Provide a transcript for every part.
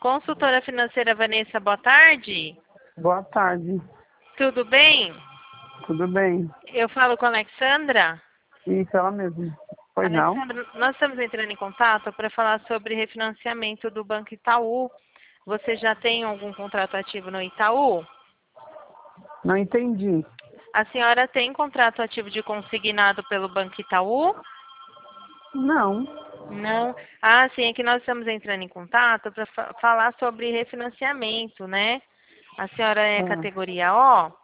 Consultora financeira Vanessa, boa tarde. Boa tarde. Tudo bem? Tudo bem? Eu falo com a Alexandra. Isso, ela mesma. Pois não? Alexandra, nós estamos entrando em contato para falar sobre refinanciamento do Banco Itaú. Você já tem algum contrato ativo no Itaú? Não entendi. A senhora tem contrato ativo de consignado pelo Banco Itaú? Não. Não. Ah, sim, é que nós estamos entrando em contato para falar sobre refinanciamento, né? A senhora é Ah. categoria O?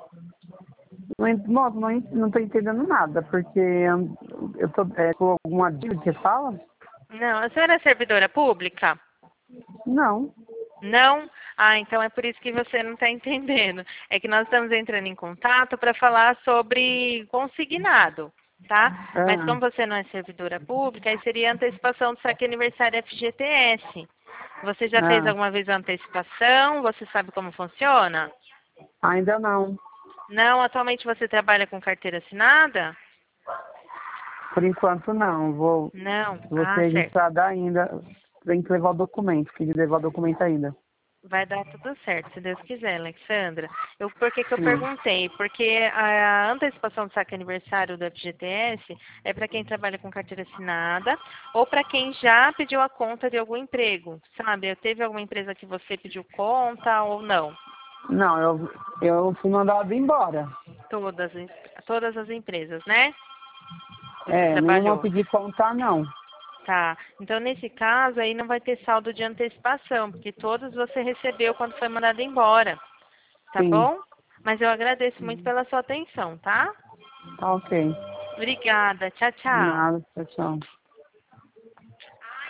Não tô entendendo nada, porque eu tô com alguma dívida que fala? Não. A senhora é servidora pública? Não. Não? Ah, então é por isso que você não está entendendo. É que nós estamos entrando em contato para falar sobre consignado, tá? Mas Ah, como você não é servidora pública, aí seria antecipação do saque aniversário FGTS. Você já fez ah. alguma vez a antecipação? Você sabe como funciona? Ainda não. Não, atualmente você trabalha com carteira assinada? Por enquanto não. Não. Vou Ah, ser certo. registrada ainda. Tem que levar o documento, que levar o documento ainda. Vai dar tudo certo, se Deus quiser, Alexandra. Por que que eu Sim. perguntei? Porque a antecipação do saque aniversário do FGTS é para quem trabalha com carteira assinada ou para quem já pediu a conta de algum emprego, sabe? Teve alguma empresa que você pediu conta ou não? Não, eu fui mandado embora. Todas, todas as empresas, né? Você Nenhuma eu trabalhou. pedi contar, não. Tá. Então, nesse caso, aí não vai ter saldo de antecipação, porque todos você recebeu quando foi mandado embora. Tá Sim. bom? Mas eu agradeço muito pela sua atenção, tá? Tá ok. Obrigada. Tchau, tchau. Nada, tchau, tchau.